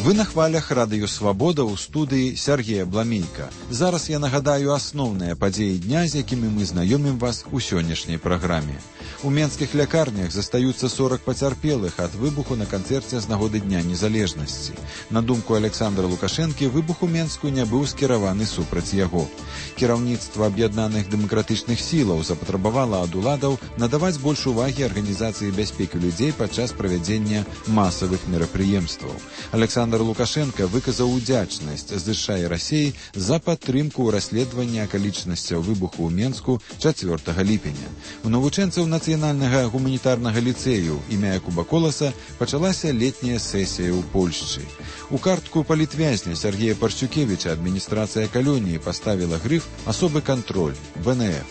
Вы на хвалях Радыё Свабода ў студыі Сергея Бламейка. Зараз я нагадаю асноўныя падзеі дня, з якімі мы знаёмім вас у сённяшняй праграме. У менскіх лякарнях застаюцца 40 пацярпелых ад выбуху на канцэрце з нагоды Дня незалежнасці. На думку Александра Лукашэнкі, выбух у Менску не быў скіраваны супраць яго. Кіраўніцтва аб'яднаных дэмакратычных сілаў запатрабавала ад уладаў надаваць больш увагі арганізацыі бяспекі людзей падчас правядзення масавых мерапрыемстваў. Александр Лукашенко выказаў удзячнасць ЗША і Расіі за падтрымку ў расследаванні акалічнасцяў выбуху ў Менску 4 ліпеня. У навучэнцаў Нацыянальнага гуманітарнага ліцэю імя Якуба Коласа пачалася летняя сесія ў Польшчы. У картку палітвязня Сергея Паршчукевіча адміністрацыя калоніі паставіла грыф «Асобы кантроль» ВНФ.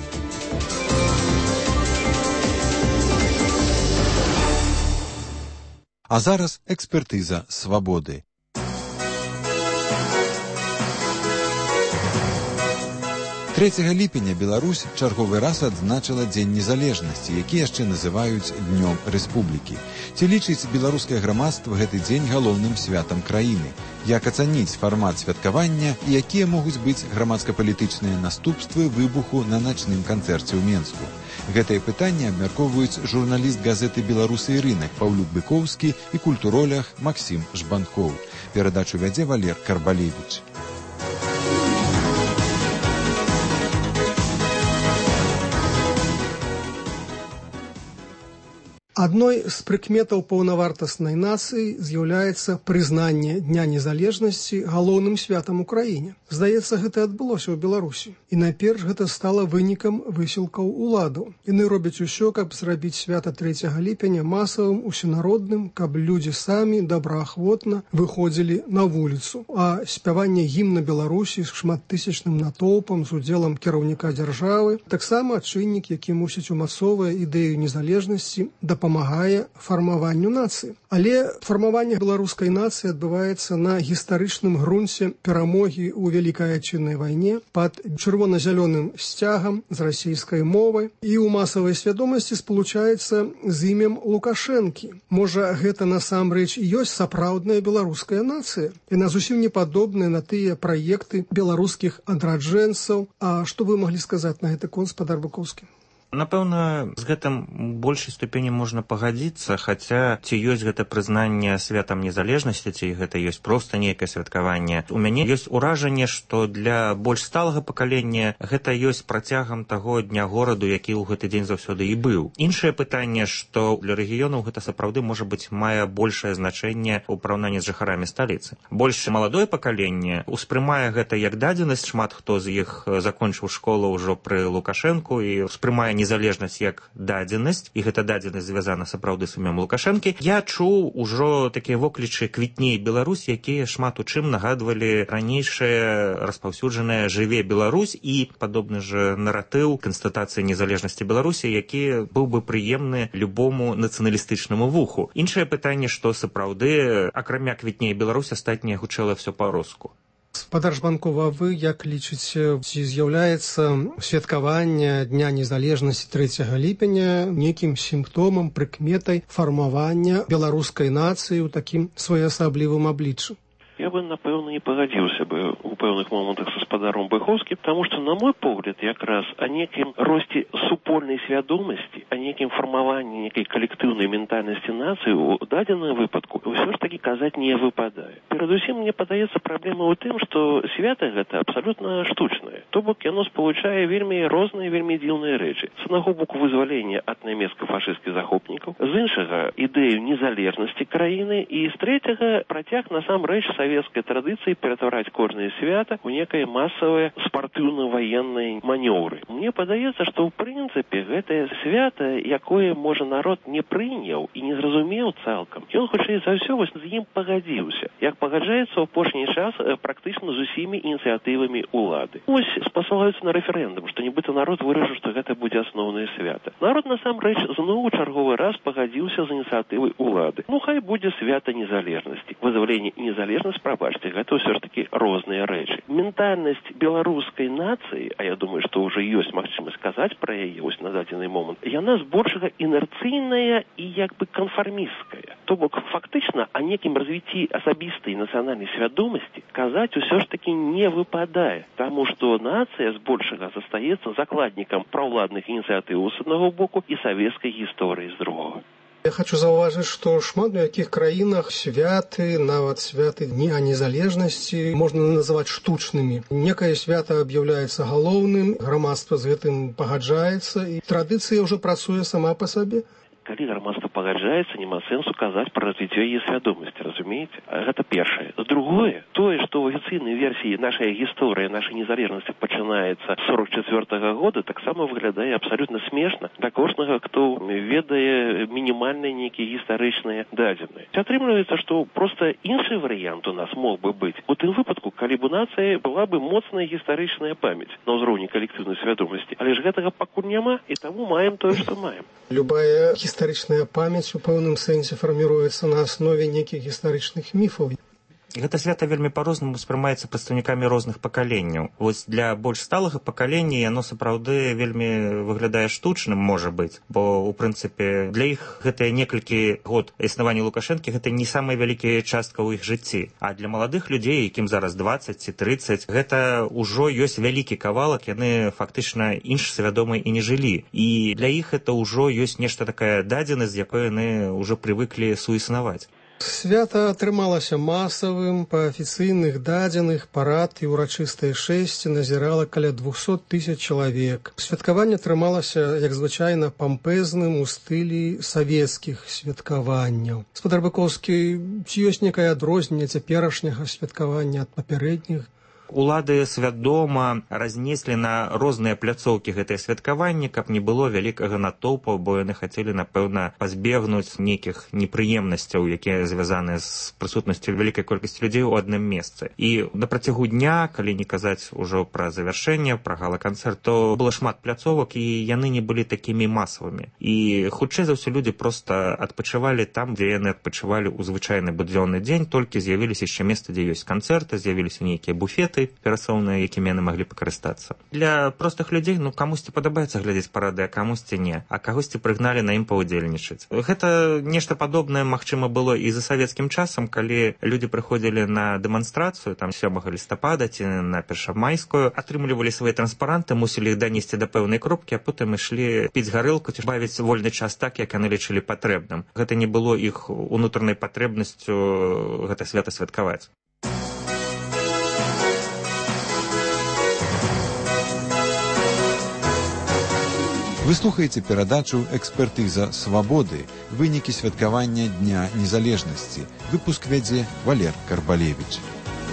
А зараз экспертыза свабоды. 3 ліпеня Беларусь чарговы раз адзначыла Дзень незалежнасці, які яшчэ называюць Днём Рэспублікі. Ці лічыць беларускае грамадства гэты дзень галоўным святам краіны? Як ацаніць фармат святкавання і якія могуць быць грамадска-палітычныя наступствы выбуху на начным канцэрце ў Менску? Гэтае пытанне абмяркоўваюць журналіст газеты «Беларусы і рынак» Паўлюк Быкоўскі і культуролог Максім Жбанкоў. Перадачу вядзе Валер Карбалевіч. Адной з прыкметаў паўнавартаснай нацыі з'яўляецца прызнанне Дня незалежнасці галоўным святам у краіне. Здаецца, гэта адбылося ў Беларусі. І найперш гэта стала вынікам высілкаў уладаў. Яны робяць усё, каб зрабіць свята 3 ліпеня масавым, усенародным, каб людзі самі добраахвотна выходзілі на вуліцу. А спяванне гімна Беларусі з шматтысячным натоўпам з удзелам кіраўніка дзяржавы таксама чыннік, які мусіць умацоўвае ідэю незалежнасці, дапамагае фармаванню нацыі. Але фармаванне беларускай нацыі адбываецца на гістарычным грунце перамогі ў Вялікай Адчыннай вайне пад чырвона-зялёным сцягам з расійскай мовай і ў масавай свядомасці спалучаецца з імем Лукашэнкі. Можа, гэта насамрэч і ёсць сапраўдная беларуская нацыя. Яна зусім не падобная на тыя праекты беларускіх адраджэнцаў. А што вы маглі сказаць на гэты конт, спадар Быкоўскі? Напэўна, з гэтым большай ступені можна пагадзіцца, хаця ці ёсць гэта прызнанне святам незалежнасці, ці гэта ёсць проста нейкае святкаванне. У мяне ёсць уражанне, што для больш сталага пакалення гэта ёсць працягам таго дня гораду, які ў гэты дзень заўсёды і быў. Іншае пытанне, што для рэгіёнаў гэта сапраўды, можа быць, мае большае значэнне ў параўнанні з жыхарамі сталіцы. Больш маладое пакаленне успрымае гэта як дадзенасць, шмат хто з іх закончыў школу ўжо пры Лукашэнку і успрымае незалежнасць як дадзенасць, і гэта дадзенасць звязана сапраўды з імем Лукашэнкі. Я чуў ужо такія воклічы «Квітней Беларусь», якія шмат у чым нагадвалі ранейшае распаўсюджанае «Жыве Беларусь» і падобны ж наратыў канстатацыі незалежнасці Беларусі, які быў бы прыемны любому нацыяналістычнаму вуху. Іншае пытанне, што сапраўды, акрамя «Квітней Беларусь», астатняе гучэла ўсё па-руску. Спадар Жбанкова, вы як лічыце, ці з'яўляецца святкаванне Дня незалежнасці 3 ліпеня нейкім сімптомам, прыкметай фармавання беларускай нацыі ў такім своеасаблівым абліччы? Я бы, напэўна, не пагадзіўся бы у пэўных момантах са спадаром Быхоўскім, таму што, на мой погляд, якраз о некім росце супольнай свядомасці, о некім фармаванні нейкай калектыўнай ментальнасці нацыі у дадзеным выпадку ўсё ж такі казаць не выпадае. Перадусім, мне падаецца, праблема ў тым, што свята гэта абсалютна штучнае. То бок яно спалучае вельмі розныя, вельмі дзіўныя рэчы. З аднаго боку вызвалення ад нямецка-фашысцкіх захопнікаў, з іншага ідэю незалежнасці краіны і з трэцяга працяг насамрэч савецкай традыцыі ператвараць кожнае свята ў некае масавае спартыўна-ваенныя манёўры. Мне падаецца, што ў прынцыпе гэтае свята, якое, можа, народ не прыняў і не зразумеў цалкам, ён хутчэй за ўсё вось з ім пагадзіўся, як пагаджаецца ў апошні час практычна з усімі ініцыятывамі улады. Вось спасылаюцца на рэферэндум, што нібыта народ вырашыў, што гэта будзе асноўнае свята. Народ насамрэч зноў чарговы раз пагадзіўся з ініцыятывай улады. Ну, хай будзе свята незалежнасці. Вызваленне і незалежнасць прабачце, гэта ўсё ж такі розныя рэчы. Ментальнасць беларускай нацыі, а я думаю, што ўжо ёсць магчымасць сказаць пра яе вось на дадзены момант, яна збольшага інерцыйная і як бы канфармісцкая. То бок фактычна о некім развіцці асабістай нацыянальнай свядомасці казаць усё ж такі не выпадае, таму што нацыя збольшага застаецца закладнікам праўладных ініцыятыў з аднаго боку і савецкай гісторыі з другога. Я хочу заўважыць, што шмат у якіх краінах святы, нават святы Дня незалежнасці можна называць штучнымі. Некае свята аб'яўляецца галоўным, грамадства з гэтым пагаджаецца, і традыцыя ўжо працуе сама па сабе. Калі грамадства пагаджаецца, няма сэнсу казаць пра развіццё яе свядомасці, разумееце? Гэта першае. Другое, тое, што ў афіцыйнай версіі нашая гісторыя, нашай незалежнасці пачынаецца з 44-го года, таксама выглядае абсалютна смешна для кожнага, хто ведае мінімальныя нейкія гістарычныя дадзеныя. Атрымліваецца, што проста іншы варыянт у нас мог бы быць. У тым выпадку, калі б у нацыі была бы моцная гістарычная памяць на ўзроўні калектыўнай свядомасці. Але ж гэтага пакуль няма, і таму маем тое, што маем. Любая гістарычная памяць у пэўным сэнсе фарміруецца на аснове нейкіх гістарычных міфаў. Гэта свята вельмі па-рознаму ўспрымаецца прадстаўнікамі розных пакаленняў. Вось для больш сталага пакалення яно сапраўды вельмі выглядае штучным, можа быць, бо ў прынцыпе для іх гэтыя некалькі год існавання Лукашэнкі гэта не самая вялікая частка ў іх жыцці. А для маладых людзей, якім зараз 20 ці 30, гэта ўжо ёсць вялікі кавалак, яны фактычна іншасвядомыя і не жылі. І для іх гэта ўжо ёсць нешта такая дадзенасць, з якой яны ўжо прывыклі суіснаваць. Свята атрымалася масавым, па афіцыйных дадзеных парад і ўрачыстае шэсце назірала каля 200 000 чалавек. Святкаванне атрымалася, як звычайна, пампезным у стылі савецкіх святкаванняў. Спадар Быкоўскі, ці ёсць некае адрозненне цяперашняга святкавання ад папярэдніх? Улады свядома разнеслі на розныя пляцоўкі гэтае святкаванне, каб не было вялікага натоўпу, бо яны хацелі, напэўна, пазбегнуць нейкіх непрыемнасцяў, якія звязаныя з прысутнасцю вялікай колькасці людзей у адным месцы. І на працягу дня, калі не казаць ужо пра завяршэнне, пра гала-канцэрт, то было шмат пляцовак, і яны не былі такімі масавымі. І хутчэй за ўсё людзі проста адпачывалі там, дзе яны адпачывалі ў звычайны будзённы дзень, толькі з'явіліся яшчэ месцы, дзе ёсць канцэрты, з'явіліся нейкія буфеты перасоўныя, якімі яны маглі пакарыстацца. Для простых людзей, камусьці падабаецца глядзець парады, а камусьці не, а кагосьці прыгналі на ім паўдзельнічаць. Гэта нешта падобнае, магчыма, было і за савецкім часам, калі людзі прыходзілі на дэманстрацыю, там 7 лістапада ці на першамайскую, атрымлівалі свае транспаранты, мусілі іх данесці да пэўнай кропкі, а потым ішлі піць гарэлку ці бавіць вольны час так, як яны лічылі патрэбным. Гэта не было іх унутранай патрэбнасцю гэта свята святкаваць. Вы слухаеце перадачу «Экспертыза свабоды», вынікі святкавання Дня незалежнасці. Выпуск вядзе Валер Карбалевіч.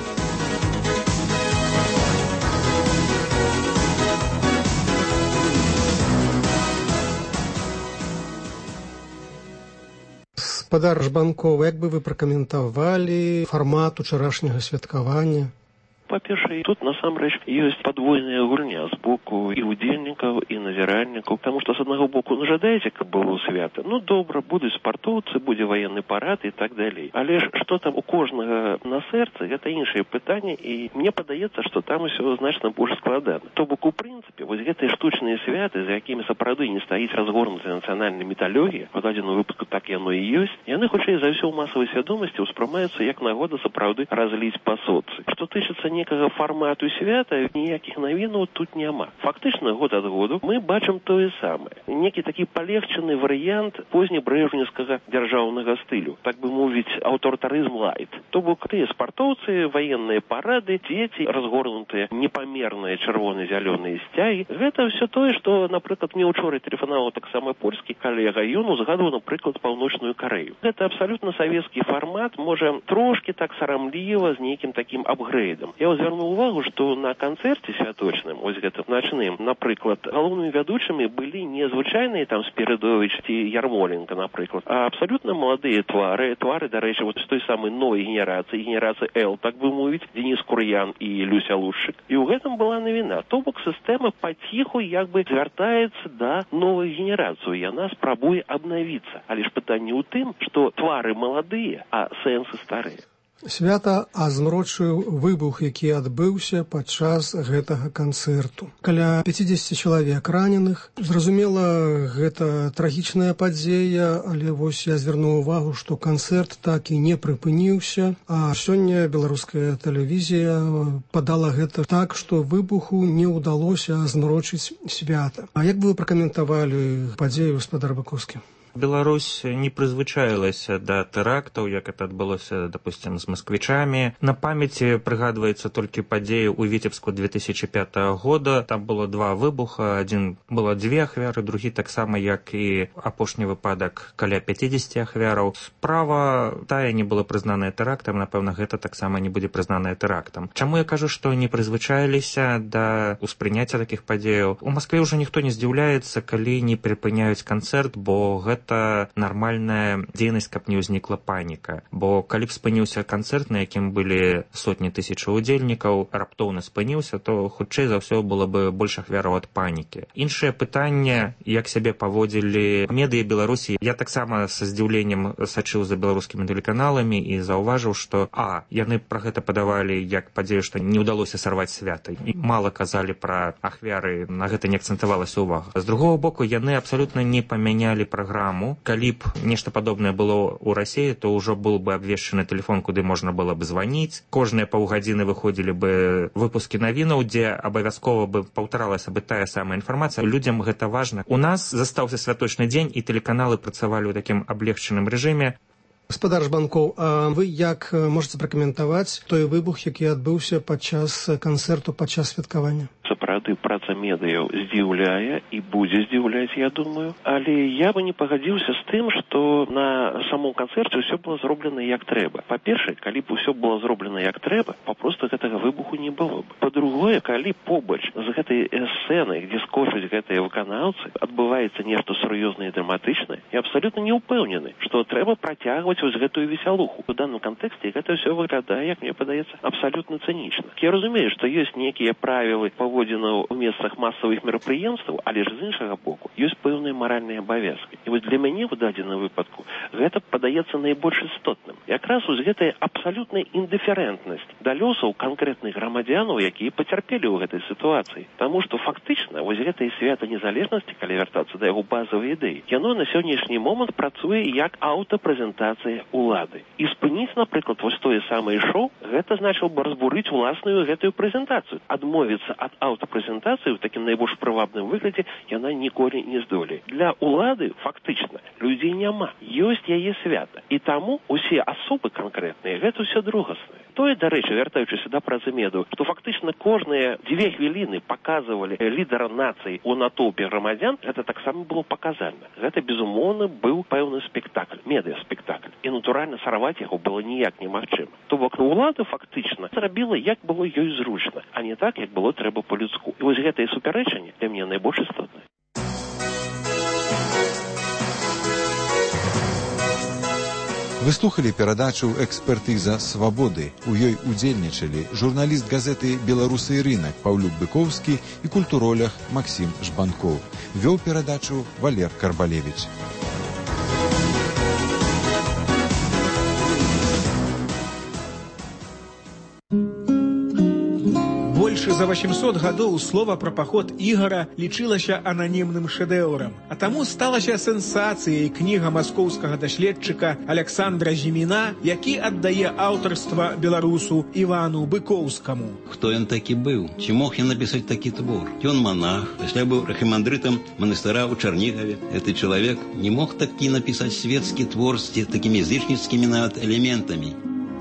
Спадар Жбанков, як бы вы пракаментавалі фармат учарашняга святкавання? Па-першае, тут насамрэч ёсць падвойная гульня з боку і удзельнікаў, і назіральнікаў, таму што з аднаго боку жадаеце, каб было свята. Добра, будуць спартоўцы, будзе ваенны парад і так далей. Але ж што там у кожнага на сэрцы, гэта іншае пытанне, і мне падаецца, што там усё значна больш складана. То бок, у прынцыпе, вось гэтыя штучныя святы, за якімі сапраўды не стаіць разгорнутая нацыянальная міталогія, у дадзеным выпадку так яно і ёсць, яны хутчэй за ўсё ў масавай свядомасці ўспрымаюцца як нагода сапраўды разліць па соцы. Што тычыцца некага фармату свята, ніякіх навінаў тут няма. Фактычна, год ад году мы бачым тое самае. Некі такі палегчаны варыянт познебрэжневскага дзяржаўнага стылю, так бы мовіць, аўтарытарызм лайт. То бок тыя спартоўцы, ваенныя парады, дзеці, разгорнутыя непамерныя чырвона-зялёныя сцягі. Гэта ўсё тое, што, напрыклад, мне учора тэлефанаваў таксама польскі калега, ён узгадваў, напрыклад, Паўночную Карэю. Гэта абсалютна савецкі фармат, можа, трошкі так сарамліва з нейкім такім апгрэйдам. Я звярнуў увагу, што на канцэрце святочным, ось гэтым начным, напрыклад, галоўнымі вядучымі былі не звычайныя там Спірыдовіч ці Ярмоленка, напрыклад, а абсалютна маладыя твары, дарэчы, вот з той самай новай генерацыі, генерацыі Л, так бы мовіць, Денис Кур'ян і Люся Лушчык. І ў гэтым была навіна. То бок сістэма паціху як бы звяртаецца да новай генерацыі, яна спрабуе абнавіцца. Але ж пытанне ў тым, што твары маладыя, а сэнсы старыя. Свята азмрочыў выбух, які адбыўся падчас гэтага канцэрту. Каля 50 чалавек раненых. Зразумела, гэта трагічная падзея, але вось я звярнуў увагу, што канцэрт так і не прыпыніўся, а сёння беларуская тэлевізія падала гэта так, што выбуху не ўдалося азмрочыць свята. А як бы вы пракаментавалі падзею, гаспадар Быкоўскі? Беларусь не прызвычаілася да тэрактаў, як это адбылося, допустим, з масквічамі. На памяці прыгадваецца толькі падзею ў Віцебску 2005 года. Там было 2 выбуха, адзін было 2 ахвяры, другі таксама, як і апошні выпадак, каля 50 ахвяраў. Справа тая не была прызнаная тэрактам, напэўна, гэта таксама не будзе прызнаная тэрактам. Чаму я кажу, што не прызвычаіліся да ўспрыняцця такіх падзеяў? У Маскве ўжо ніхто не здзіўляецца, калі не прыпыняюць канцэрт, бо гэта нармальная дзейнасць, каб не ўзнікла паніка. Бо калі б спыніўся канцэрт, на якім былі сотні тысячаў удзельнікаў, раптоўна спыніўся, то хутчэй за ўсё было бы больш ахвяраў ад панікі. Іншае пытанне, як сябе паводзілі медыа Беларусі. Я таксама са здзіўленнем сачыў за беларускімі тэлеканаламі і заўважыў, што яны пра гэта падавалі як падзею, што не ўдалося сарваць свята. І мала казалі пра ахвяры, на гэта не акцэнтавалася ўвага. З другого боку, яны абсалютна не памянялі праграму. Калі б нешта падобнае было ў Расіі, то ўжо был бы абвешчаны тэлефон, куды можна было б званіць. Кожныя паўгадзіны выходзілі бы выпускі навінаў, дзе абавязкова бы паўтаралася бы тая самая інфармацыя. Людзям гэта важна. У нас застаўся святочны дзень, і тэлеканалы працавалі ў такім аблегчаным рэжыме. Гаспадар Жбанкоў, а вы як можаце пракаментаваць той выбух, які адбыўся падчас канцэрту, падчас святкавання? Сапраўды, праца медыяў здзіўляе і будзе здзіўляць, я думаю. Але я бы не пагадзіўся з тым, што на самом канцэрце ўсё было зроблена як трэба. Па-першае, калі б ўсё было зроблена як трэба, папросту гэтага выбуху не было б. Па-другое, калі побач з гэтай сцэнай, дзе скочуць гэтыя выканаўцы, адбываецца нешта сур'ёзнае і драматычнае, я абсалютна не ўпэўнены, што трэба працягваць вось гэтую весялуху. У данным кантэксце гэта ўсё выглядае, як мне падаецца, абсалютна цынічна. Я разумею, што ёсць нейкія правілы паводзінаў у месцах масавых мерапрыемстваў, але ж з іншага боку ёсць пэўныя маральныя абавязкі. І вось для мяне ў дадзеным выпадку гэта падаецца найбольш істотным. Якраз вось гэтая абсалютная індыферэнтнасць да лёсаў канкрэтных грамадзянаў, якія пацярпелі ў гэтай сітуацыі. Таму што фактычна вось гэтае свята незалежнасці, калі вяртацца да яго базавай ідэі, яно на сённяшні момант працуе як аўтапрэзентацыя улады. І спыніць, напрыклад, вось тое самае шоу, гэта значыла бы разбурыць уласную гэтую прэзентацыю. Адмовіцца ад аўтапрэзентацыі ў такім найбольш прывабным выглядзе яна ніколі не здолее. Для улады фактычна людзей няма. Ёсць яе свята. І таму усе асобы канкрэтныя гэта ўсё другаснае. Тое, дарэчы, вяртаючыся да працы медыяў, што фактычна кожныя 2 хвіліны паказвалі лідара нацыі ў натоўпе грамадзян, гэта таксама было паказальна. Гэта, безумоўна, быў пэўны спектакль, медыа-спектакль. І, натуральна, сарваць яго было ніяк немагчыма. То бок, улада фактычна зрабіла, як было ёй зручна, а не так, як было трэба па-людску. І вось гэтае супярэчанне для мяне найбольш істотнае. Вы слухалі перадачу «Экспертыза свабоды». У ёй удзельнічалі журналіст газеты «Беларусы і рынак» Паўлюк Быкоўскі і культуролог Максім Жбанкоў. Вёў перадачу Валер Карбалевіч. За 800 гадоў слова пра паход Ігара лічылася ананімным шэдэўрам, а таму сталася сенсацыяй кніга маскоўскага даследчыка Александра Зіміна, які аддае аўтарства беларусу Івану Быкоўскаму. Хто ён такі быў? Ці мог ён напісаць такі твор? Ён манах, пасля быў архімандрытам манастыра ў Чарнігаве. Гэты чалавек не мог такі напісаць свецкі твор з такімі зычніцкімі нават элементамі.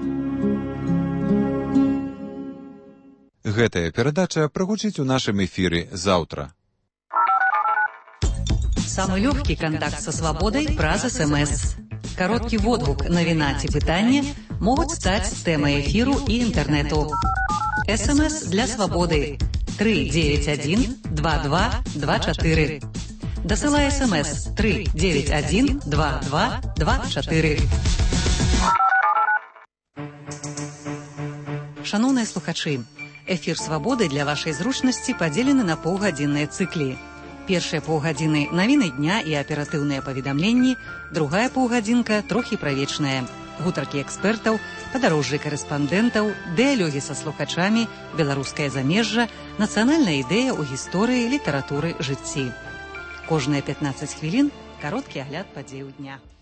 Гэтая перадача прагучыць у нашым эфіры заўтра. Самый легкий контакт со свободой праз СМС. Короткий водгук, навіна ці пытанне могуць стаць тэмай эфіру і інтэрнэту. СМС для свободы 391-2224. Дасылай СМС 391-2224. Шановныя слухачы, эфір «Свабоды» для вашай зручнасці падзелены на паўгадзінныя цыклі. Першыя паўгадзіны – навіны дня і аператыўныя паведамленні, другая паўгадзінка – трохі пра вечнае. гутаркі экспертаў, падарожжы карэспандэнтаў, дыялогі са слухачамі, беларускае замежжа, нацыянальная ідэя ў гісторыі, літаратуры, жыцці. Кожныя 15 хвілін кароткі агляд падзеяў дня.